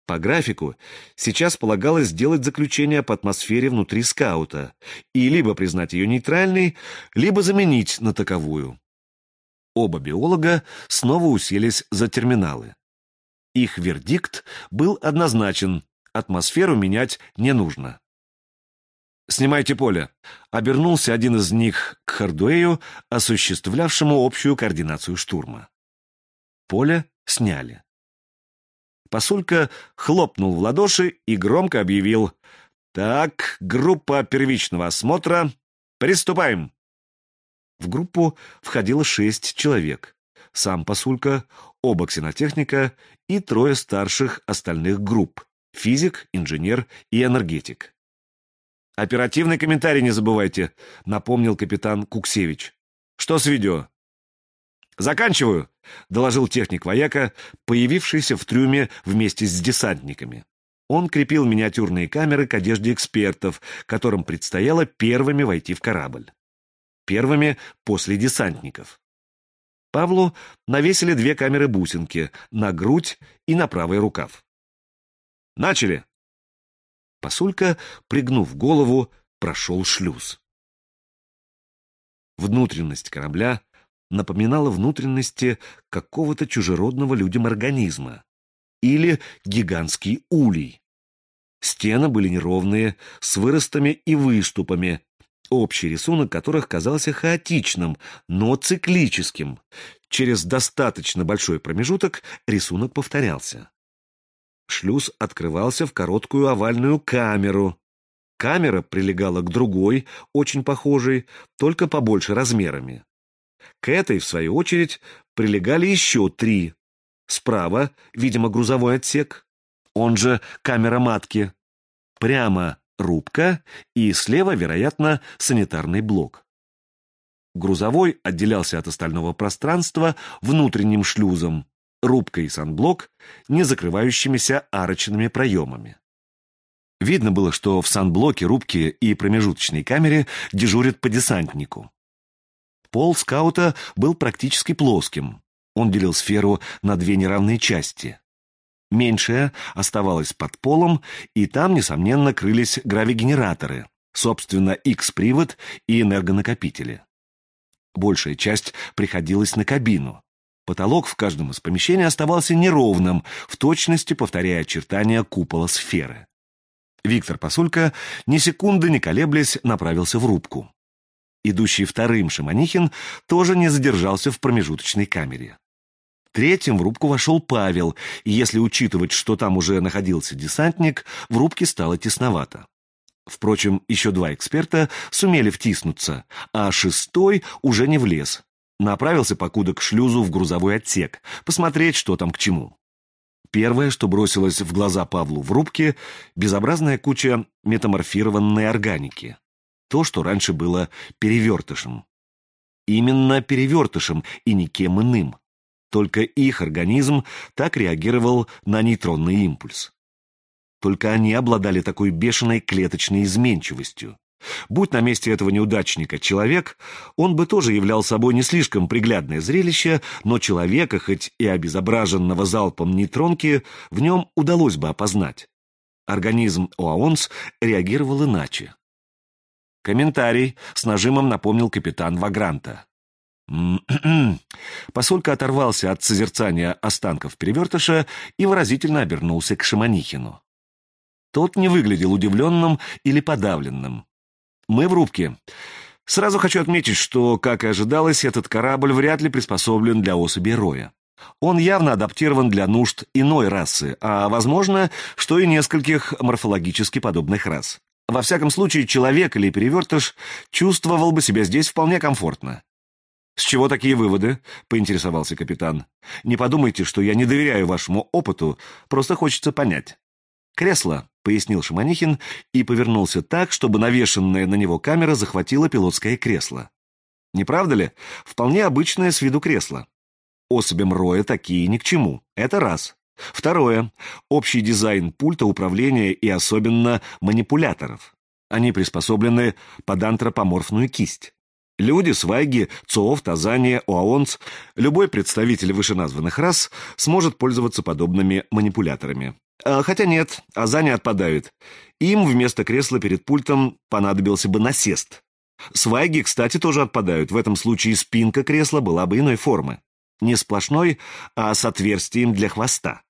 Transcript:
По графику, сейчас полагалось сделать заключение по атмосфере внутри скаута и либо признать ее нейтральной, либо заменить на таковую. Оба биолога снова уселись за терминалы. Их вердикт был однозначен: атмосферу менять не нужно. «Снимайте поле», — обернулся один из них к Хардуэю, осуществлявшему общую координацию штурма. Поле сняли. Посулька хлопнул в ладоши и громко объявил: «Так, группа первичного осмотра, приступаем!» В группу входило 6 человек. Сам Посулька, оба ксенотехника и 3 старших остальных групп: физик, инженер и энергетик. «Оперативный комментарий не забывайте», — напомнил капитан Куксевич. «Что с видео?» «Заканчиваю», — доложил техник-вояка, появившийся в трюме вместе с десантниками. Он крепил миниатюрные камеры к одежде экспертов, которым предстояло первыми войти в корабль. Первыми после десантников. Павлу навесили 2 камеры-бусинки на грудь и на правый рукав. «Начали!» Посулька, пригнув голову, прошел шлюз. Внутренность корабля напоминала внутренности какого-то чужеродного людям организма или гигантский улей. Стены были неровные, с выростами и выступами, общий рисунок которых казался хаотичным, но циклическим. Через достаточно большой промежуток рисунок повторялся. Шлюз открывался в короткую овальную камеру. Камера прилегала к другой, очень похожей, только побольше размерами. К этой, в свою очередь, прилегали еще 3. Справа, видимо, грузовой отсек, он же камера матки. Прямо рубка и слева, вероятно, санитарный блок. Грузовой отделялся от остального пространства внутренним шлюзом, рубка и санблок, не закрывающимися арочными проемами. Видно было, что в санблоке, рубке и промежуточной камере дежурят по десантнику. Пол скаута был практически плоским. Он делил сферу на 2 неравные части. Меньшая оставалась под полом, и там, несомненно, крылись гравигенераторы, собственно, X-привод и энергонакопители. Большая часть приходилась на кабину. Потолок в каждом из помещений оставался неровным, в точности повторяя очертания купола сферы. Виктор Посулька, ни секунды не колеблясь, направился в рубку. Идущий вторым Шаманихин тоже не задержался в промежуточной камере. Третьим в рубку вошел Павел, и если учитывать, что там уже находился десантник, в рубке стало тесновато. Впрочем, еще 2 эксперта сумели втиснуться, а 6-й уже не влез. Направился покуда к шлюзу в грузовой отсек, посмотреть, что там к чему. Первое, что бросилось в глаза Павлу в рубке — безобразная куча метаморфированной органики. То, что раньше было перевертышем. Именно перевертышем и никем иным. Только их организм так реагировал на нейтронный импульс. Только они обладали такой бешеной клеточной изменчивостью. Будь на месте этого неудачника человек, он бы тоже являл собой не слишком приглядное зрелище, но человека, хоть и обезображенного залпом нейтронки, в нем удалось бы опознать. Организм ОАОНС реагировал иначе. «Комментарий», — с нажимом напомнил капитан Вагранта. Посолька оторвался от созерцания останков перевертыша и выразительно обернулся к Шаманихину. Тот не выглядел удивленным или подавленным. «Мы в рубке. Сразу хочу отметить, что, как и ожидалось, этот корабль вряд ли приспособлен для особей роя. Он явно адаптирован для нужд иной расы, а, возможно, что и нескольких морфологически подобных рас. Во всяком случае, человек или перевертыш чувствовал бы себя здесь вполне комфортно». «С чего такие выводы?» — поинтересовался капитан. «Не подумайте, что я не доверяю вашему опыту, просто хочется понять». «Кресло», — пояснил Шаманихин и повернулся так, чтобы навешенная на него камера захватила пилотское кресло. «Не правда ли? Вполне обычное с виду кресло. Особям роя такие ни к чему. Это раз. Второе. Общий дизайн пульта управления и особенно манипуляторов. Они приспособлены под антропоморфную кисть. Люди, свайги, ЦОВ, Тазания, ОАОНС, любой представитель вышеназванных рас сможет пользоваться подобными манипуляторами. Хотя нет, аза не отпадают. Им вместо кресла перед пультом понадобился бы насест. Свайги, кстати, тоже отпадают. В этом случае спинка кресла была бы иной формы. Не сплошной, а с отверстием для хвоста.